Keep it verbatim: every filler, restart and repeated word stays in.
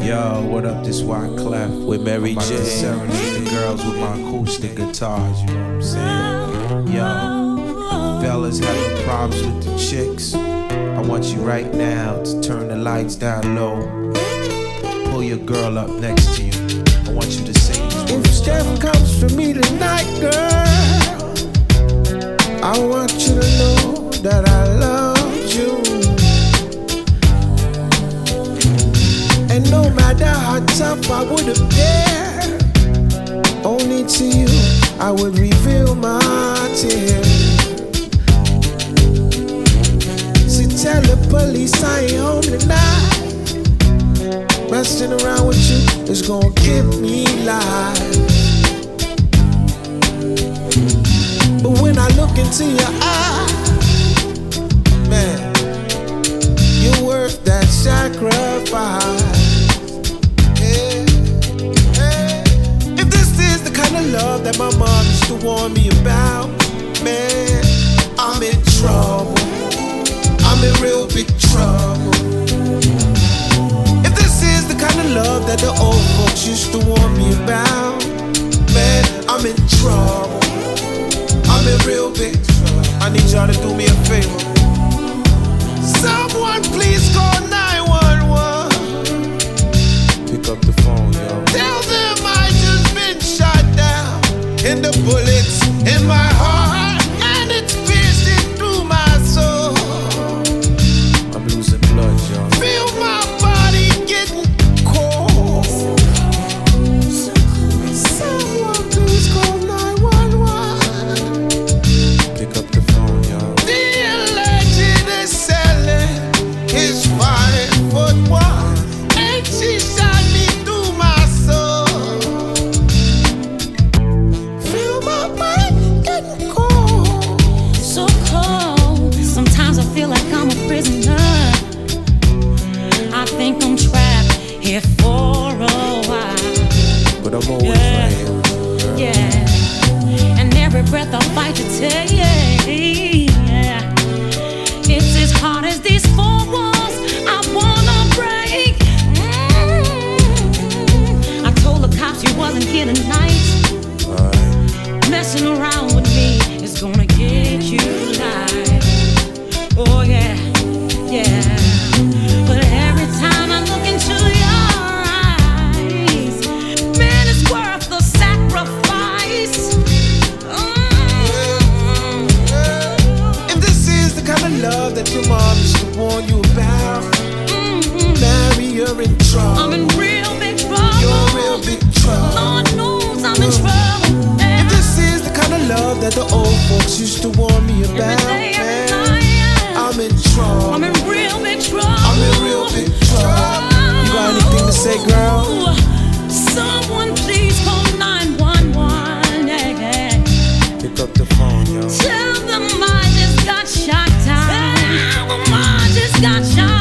Yo, what up, this Wyclef with Mary J. Serenade the girls with my acoustic guitars, you know what I'm saying? Yo, fellas having problems with the chicks. I want you right now to turn the lights down low. Pull your girl up next to you. I want you to sing these words. If Steph comes for me tonight, girl, I want you to know that I love you. And no matter how tough I would appear, only to you I would reveal my tears. See, tell the police I ain't home tonight. Messing around with you is gonna give me life. But when I look into your eyes, man, you're worth that sacrifice. Yeah. Yeah. If this is the kind of love that my mom used to warn me about, man, I'm in trouble. I'm in real big trouble. If this is the kind of love that the old folks used to warn me about, man, I'm in trouble. I'm in real big trouble. I need y'all to do me a favor. Someone please call nine one one. Pick up the phone, yo. Tell them I just been shot down, and the bullets in my heart, and it's piercing through my soul. I'm losing blood, yo. Feel my body getting cold. Someone please call nine one one. Pick up the phone, yo. The alleged assailant is five foot one, and she shot me through my soul. Feel my mind getting cold. So cold. Sometimes I feel like I'm a prisoner. I think I'm trapped here for a while. But I'm always Yeah. right here with you, girl. Yeah. And every breath I fight to take. Yeah. It's as hard as these four walls I wanna break. Mm. I told the cops you wasn't here tonight. Alright. Messing around with me is gonna get you life. Oh yeah, yeah. But every time I look into your eyes, man, it's worth the sacrifice. Mm. If this is the kind of love that your mom used to warn you about, Mm-hmm. Mary, you're in trouble. I'm in real big trouble. You're in real big trouble. Lord knows I'm in trouble. If this is the kind of love that the old folks used to warn me Every about, day, every man, night, yeah. I'm in trouble. I'm in real big trouble. I'm in real big trouble. You got anything to say, girl? Someone please call nine one one. Yeah, yeah. Pick up the phone, yo. Tell them I just got shot down. Tell them I just got shot